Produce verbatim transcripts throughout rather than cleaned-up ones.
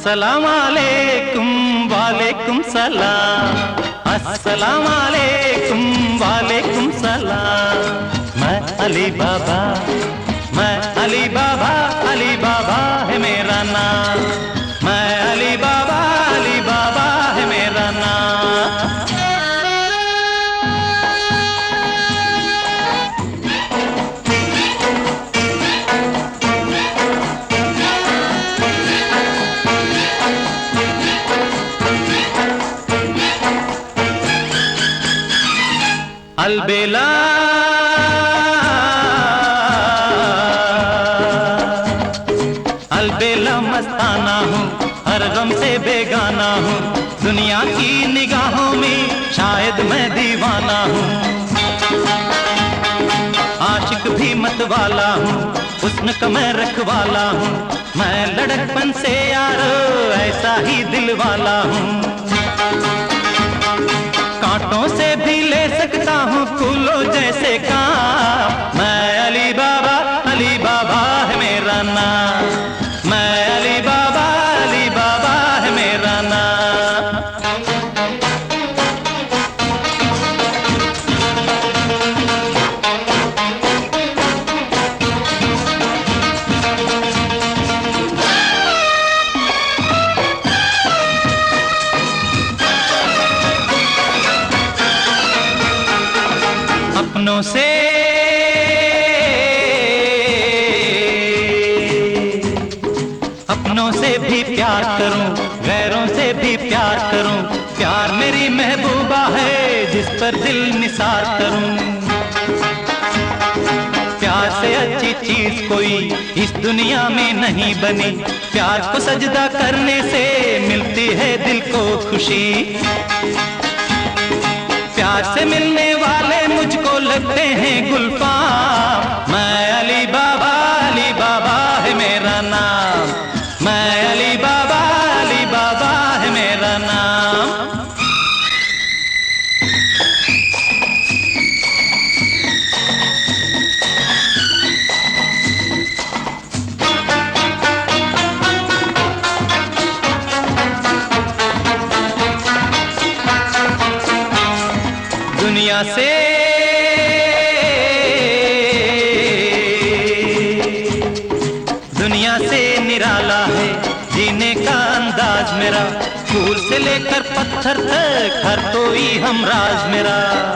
अस्सलाम वालेकुम वालेकुम सलाम, अस्सलाम वालेकुम वालेकुम सलाम। मैं अली बाबा, मैं अली बाबा, अली बाबा है मेरा नाम। मैं अली बाबा, अली बाबा है मेरा नाम। अलबेला अलबेला मस्ताना हूँ, हर गम से बेगाना हूँ। दुनिया की निगाहों में शायद मैं दीवाना हूँ। आशिक भी मत वाला हूँ, हुस्न का मैं रखवाला हूँ। मैं लड़कपन से यारो ऐसा ही दिल वाला हूँ। कांटों से भी ले सकता हूँ फूलों जैसे काम। मैं अली बाबा, अली बाबा है मेरा नाम। मैं अली बाबा, अली बाबा है मेरा नाम। अपनों से अपनों से भी प्यार करूं, गैरों से भी प्यार करूं। प्यार मेरी महबूबा है जिस पर दिल निसार करूं। प्यार से अच्छी चीज कोई इस दुनिया में नहीं बनी। प्यार को सजदा करने से मिलती है दिल को खुशी। प्यार से मिलने वाले मुझको लगते हैं गुलफाम। मैं अली बाबा, अली बाबा है मेरा नाम। मैं अली बाबा, अली बाबा है मेरा नाम। दुनिया से दुनिया से निराला है जीने का अंदाज मेरा। फूल से लेकर पत्थर तक हर कोई हमराज मेरा।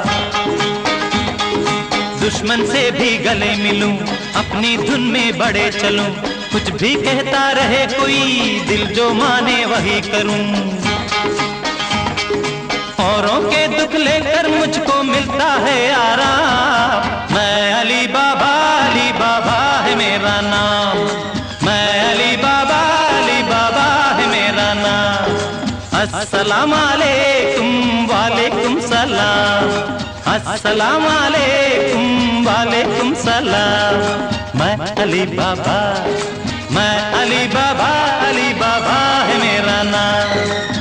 दुश्मन से भी गले मिलूं, अपनी धुन में बड़े चलूं। कुछ भी कहता रहे कोई, दिल जो माने वही करूं। औरों के दुख लेकर मुझको मिलता है आराम। मैं अली बाबा, अली बाबा है मेरा नाम। मैं अली बाबा, अली बाबा है मेरा नाम। अस्सलाम वालेकुम वालेकुम सलाम, अस्सलाम वालेकुम वालेकुम सलाम। मैं अली बाबा, मैं अली बाबा, अली बाबा है मेरा नाम।